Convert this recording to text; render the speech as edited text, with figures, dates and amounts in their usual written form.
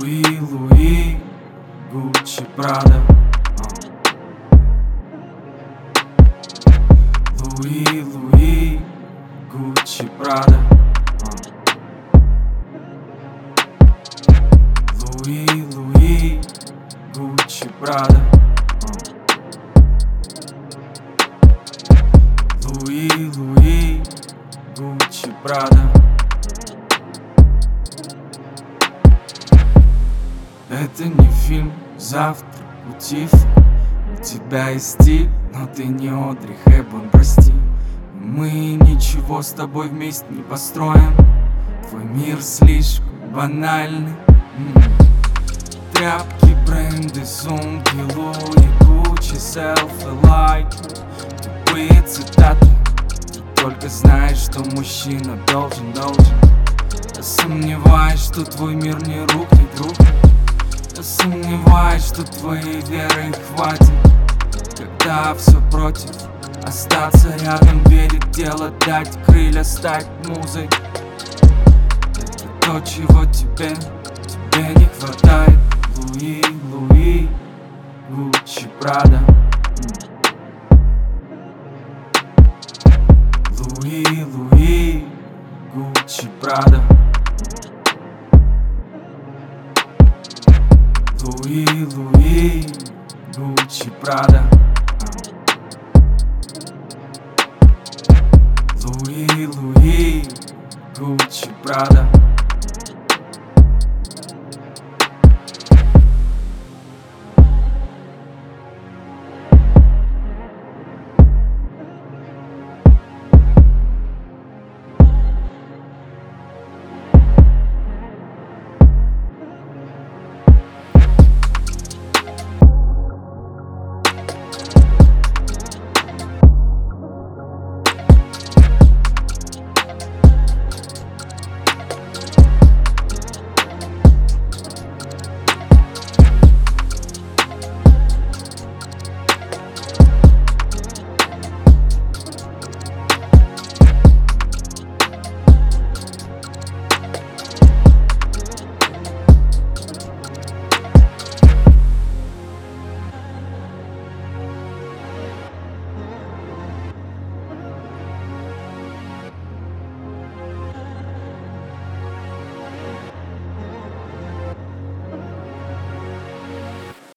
Луи, Луи, Гуччи, Прада. Луи, Луи, Гуччи, Прада. Луи, Луи, Гуччи, Прада. Луи, Луи, Гуччи, Прада. Это не фильм «Завтрак у Тиффани». У тебя есть стиль, но ты не Одри Хепберн, прости. Мы ничего с тобой вместе не построим. Твой мир слишком банальный. Тряпки, бренды, сумки, Луи, Гуччи, селфи, лайки, тупые цитаты. Ты только знаешь, что мужчина должен. Я сомневаюсь, что твой мир не рухнет. Я сомневаюсь, что твоей веры хватит, когда все против. Остаться рядом, верить, дело, дать крылья, стать музой. Это то, чего тебе не хватает. Луи, Луи, Гуччи, Прада. Луи, Луи, Гуччи, Прада. Луи, Луи, Гуччи, Прада.